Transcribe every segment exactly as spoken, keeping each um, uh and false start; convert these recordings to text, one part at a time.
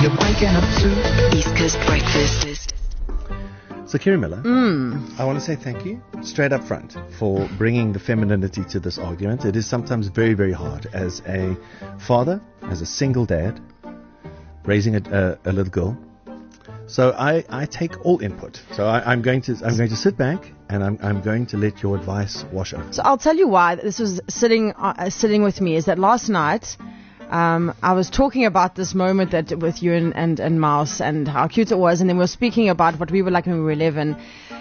you're waking up to East Coast Breakfast. So, Kiri Miller, Mm. I want to say thank you straight up front for bringing the femininity to this argument. It is sometimes very, very hard as a father, as a single dad, raising a, a, a little girl. So I, I take all input. So I, I'm going to I'm going to sit back and I'm I'm going to let your advice wash over. So I'll tell you why this was sitting uh, sitting with me is that last night um, I was talking about this moment that with you and, and, and Mouse and how cute it was, and then we were speaking about what we were like when we were eleven.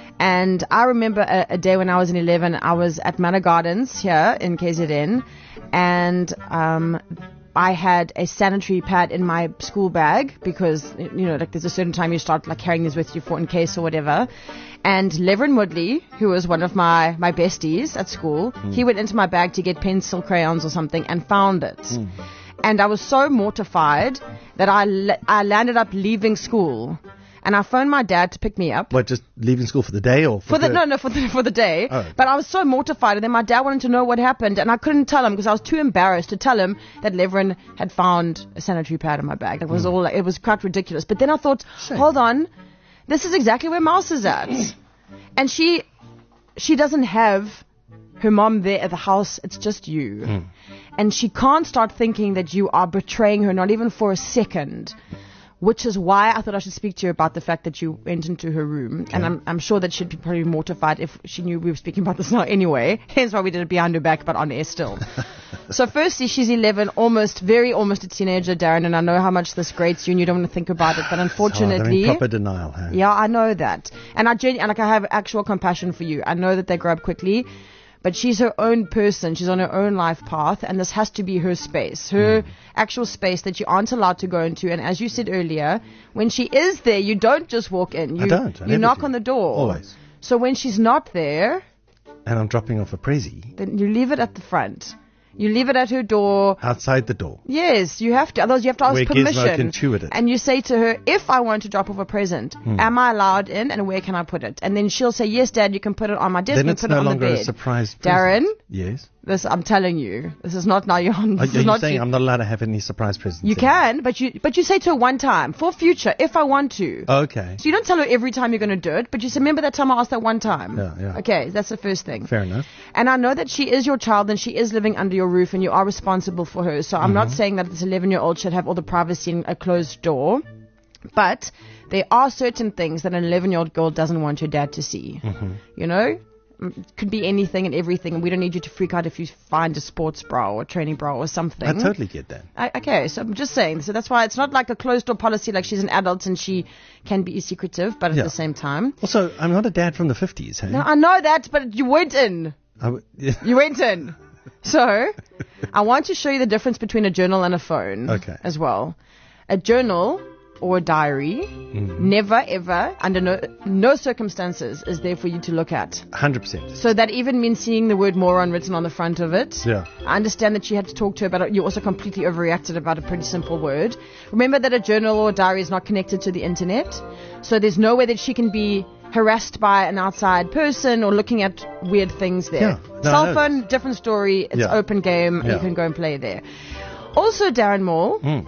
And I remember a, a day when I was in eleven, I was at Manor Gardens here in K Z N, and um, I had a sanitary pad in my school bag because, you know, like there's a certain time you start like carrying these with you for in case or whatever. And Levin Woodley, who was one of my, my besties at school, mm. he went into my bag to get pencil crayons or something and found it. Mm. And I was so mortified that I, le- I landed up leaving school. And I phoned my dad to pick me up. What, just leaving school for the day or for, for the, the no no for the for the day? Oh, okay. But I was so mortified, and then my dad wanted to know what happened, and I couldn't tell him because I was too embarrassed to tell him that Levin had found a sanitary pad in my bag. It was mm. all it was quite ridiculous. But then I thought, Shame. hold on, this is exactly where Mouse is at, and she she doesn't have her mom there at the house. It's just you, mm. and she can't start thinking that you are betraying her, not even for a second. Which is why I thought I should speak to you about the fact that you went into her room. Okay. And I'm, I'm sure that she'd be probably mortified if she knew we were speaking about this now anyway. Hence why we did it behind her back, but on air still. So firstly, she's eleven, almost, very almost a teenager, Darren. And I know how much this grates you and you don't want to think about it. But unfortunately... Oh, in proper denial, huh? Yeah, I know that. And I genu- and like I have actual compassion for you. I know that they grow up quickly. But she's her own person. She's on her own life path, and this has to be her space, her mm. actual space that you aren't allowed to go into. And as you said earlier, when she is there, you don't just walk in. You, I don't. I you knock do. on the door. Always. So when she's not there, and I'm dropping off a prezi, then you leave it at the front. You leave it at her door. Outside the door. Yes, you have to. Otherwise, you have to ask where permission. Gizmo can chew at it. And you say to her, if I want to drop off a present, hmm. am I allowed in and where can I put it? And then she'll say, yes, Dad, you can put it on my desk. Then you it's put no it on longer the bed. a surprise Darren? present. Yes. This, I'm telling you, this is not now you're on. Are, are you not saying you, I'm not allowed to have any surprise presents? You can, but you but you say to her one time, for future, if I want to. Okay. So you don't tell her every time you're going to do it, but you say, remember that time I asked that one time? Yeah, yeah. Okay, that's the first thing. Fair enough. And I know that she is your child and she is living under your roof and you are responsible for her. So I'm mm-hmm. not saying that this eleven-year-old should have all the privacy in a closed door. But there are certain things that an eleven-year-old girl doesn't want her dad to see. Mm-hmm. You know? It could be anything and everything, and we don't need you to freak out if you find a sports bra or a training bra or something. I totally get that. I, okay, so I'm just saying. So that's why it's not like a closed door policy, like she's an adult and she can be secretive, but at yeah. the same time. Also, I'm not a dad from the fifties, hey? No, I know that, but you went in. I w- yeah. You went in. So I want to show you the difference between a journal and a phone okay. as well. A journal or a diary, mm. never, ever, under no, no circumstances, is there for you to look at. one hundred percent. So that even means seeing the word moron written on the front of it. Yeah. I understand that you had to talk to her, but you also completely overreacted about a pretty simple word. Remember that a journal or a diary is not connected to the internet. So there's no way that she can be harassed by an outside person or looking at weird things there. Yeah. No, Cell phone, different story. It's yeah. open game. And yeah. you can go and play there. Also, Darren Moore, mm.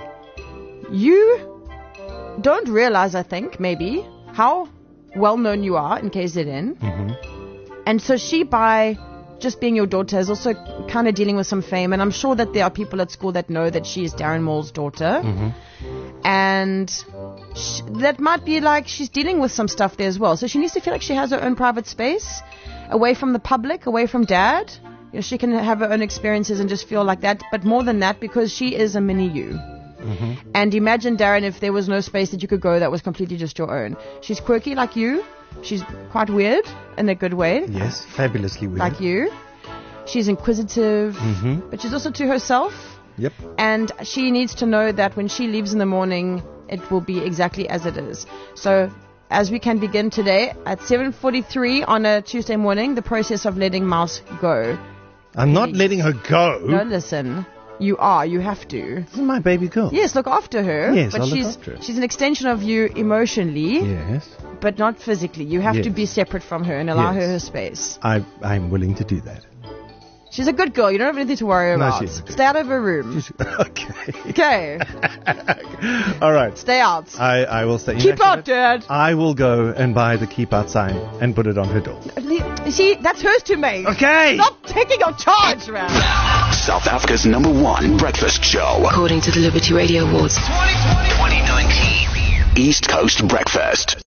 you don't realize, I think, maybe, how well known you are in K Z N. Mm-hmm. And so she, by just being your daughter, is also kind of dealing with some fame. And I'm sure that there are people at school that know that she is Darren Moore's daughter. Mm-hmm. And sh- that might be like she's dealing with some stuff there as well. So she needs to feel like she has her own private space, away from the public, away from dad. You know, she can have her own experiences and just feel like that. But more than that, because she is a mini you. Mm-hmm. And imagine, Darren, if there was no space that you could go that was completely just your own. She's quirky like you. She's quite weird in a good way. Yes, fabulously weird. Like you. She's inquisitive, mm-hmm. but she's also to herself. Yep. And she needs to know that when she leaves in the morning, it will be exactly as it is. So as we can begin today at seven forty-three on a Tuesday morning, the process of letting Mouse go. I'm not letting her go. No, listen. You are. You have to. This is my baby girl. Yes, look after her. Yes, but I'll she's, look after her. She's an extension of you emotionally. Yes. But not physically. You have yes. to be separate from her and allow yes. her her space. I, I'm willing to do that. She's a good girl. You don't have anything to worry No, about. she's a good Stay out of her room. Okay. Okay. All right. Stay out. I, I will stay. Keep out, Dad. I will go and buy the keep out sign and put it on her door. You see, that's hers to make. Okay. Stop taking your charge, man. South Africa's number one breakfast show. According to the Liberty Radio Awards twenty nineteen East Coast Breakfast.